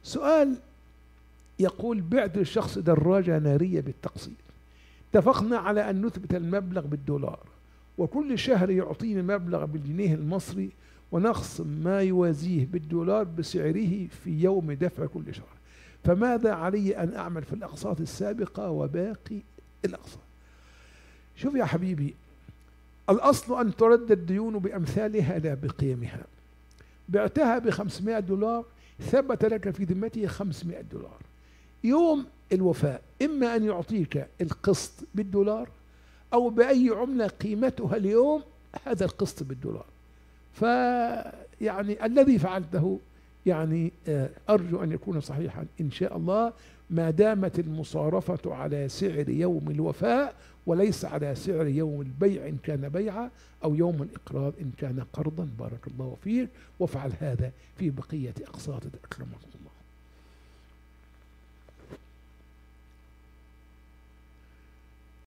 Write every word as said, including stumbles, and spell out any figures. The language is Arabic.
سؤال يقول: بعت للشخص دراجة نارية بالتقسيط، اتفقنا على أن نثبت المبلغ بالدولار، وكل شهر يعطيني مبلغ بالجنيه المصري، ونخصم ما يوازيه بالدولار بسعره في يوم دفع كل شهر، فماذا علي أن أعمل في الأقساط السابقة وباقي الأقساط؟ شوف يا حبيبي، الأصل أن ترد الديون بأمثالها لا بقيمها. بعتها بخمسمائة دولار، ثبت لك في ذمته خمسمائة دولار. يوم الوفاء إما أن يعطيك القسط بالدولار أو بأي عملة قيمتها اليوم هذا القسط بالدولار. فيعني الذي فعلته يعني أرجو أن يكون صحيحا إن شاء الله، ما دامت المصارفة على سعر يوم الوفاء وليس على سعر يوم البيع إن كان بيعا، أو يوم الإقراض إن كان قرضا. بارك الله فيك، وافعل هذا في بقية أقساطك أكرمكم.